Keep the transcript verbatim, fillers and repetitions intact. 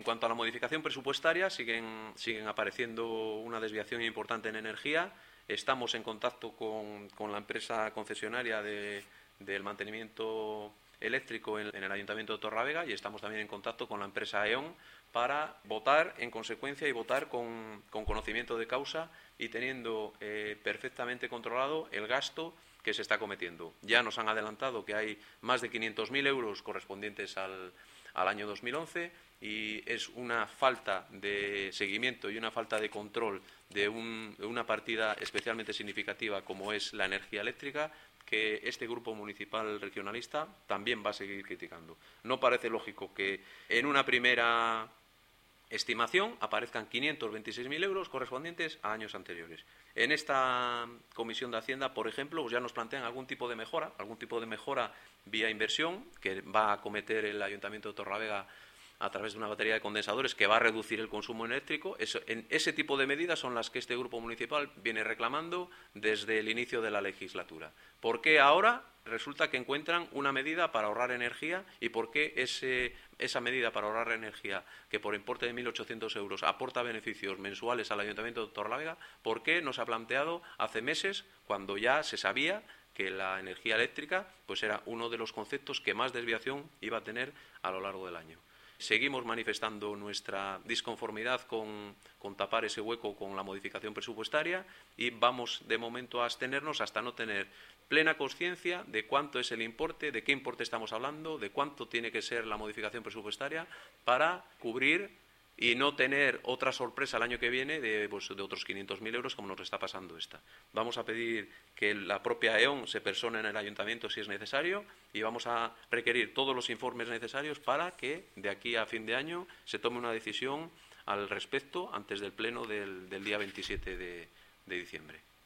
cuanto a la modificación presupuestaria, siguen, siguen apareciendo una desviación importante en energía. Estamos en contacto con, con la empresa concesionaria de, del mantenimiento eléctrico en, en el Ayuntamiento de Torrelavega y estamos también en contacto con la empresa E O N para votar en consecuencia y votar con, con conocimiento de causa y teniendo eh, perfectamente controlado el gasto que se está cometiendo. Ya nos han adelantado que hay más de quinientos mil euros correspondientes al, al año dos mil once y es una falta de seguimiento y una falta de control de, un, de una partida especialmente significativa como es la energía eléctrica que este grupo municipal regionalista también va a seguir criticando. No parece lógico que en una primera estimación aparezcan quinientos veintiséis mil euros correspondientes a años anteriores. En esta Comisión de Hacienda, por ejemplo, pues ya nos plantean algún tipo de mejora, algún tipo de mejora vía inversión que va a acometer el Ayuntamiento de Torrelavega a través de una batería de condensadores que va a reducir el consumo eléctrico. Eso, en ese tipo de medidas son las que este grupo municipal viene reclamando desde el inicio de la legislatura. ¿Por qué ahora resulta que encuentran una medida para ahorrar energía y por qué ese, esa medida para ahorrar energía, que por importe de mil ochocientos euros aporta beneficios mensuales al Ayuntamiento de Torrelavega, por qué no se ha planteado hace meses cuando ya se sabía que la energía eléctrica pues era uno de los conceptos que más desviación iba a tener a lo largo del año? Seguimos manifestando nuestra disconformidad con, con tapar ese hueco con la modificación presupuestaria y vamos de momento a abstenernos hasta no tener plena conciencia de cuánto es el importe, de qué importe estamos hablando, de cuánto tiene que ser la modificación presupuestaria para cubrir y no tener otra sorpresa el año que viene de, pues, de otros quinientos mil euros como nos está pasando esta. Vamos a pedir que la propia E O N se persone en el ayuntamiento si es necesario y vamos a requerir todos los informes necesarios para que de aquí a fin de año se tome una decisión al respecto antes del pleno del, del día veintisiete de, de diciembre.